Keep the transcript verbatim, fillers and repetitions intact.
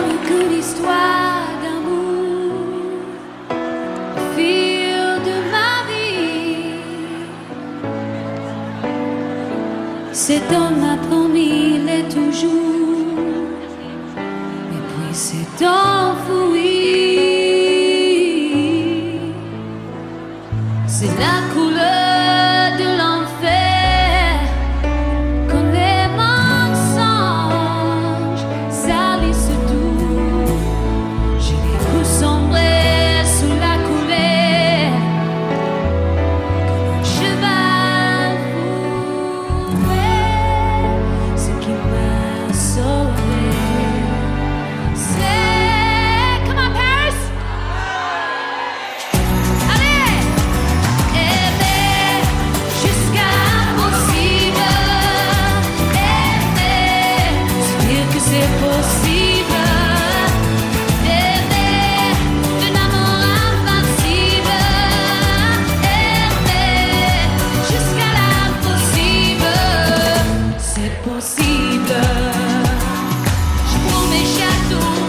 plus qu'une histoire d'amour au fil de ma vie. Cet homme m'a promis l'est toujours, et puis s'est enfoui. C'est la couleur de l'enfer, quand les mensonges salissent tout. Je l'ai vu sombrer sous la colère, comme un cheval fourré. Ce qui m'a sauvé, c'est comme un Paris. Allez! Aimer jusqu'à l'impossible, aimer, se dire que c'est possible, aimer d'un amour invincible, aimer jusqu'à l'impossible, c'est possible. Je prends mes châteaux.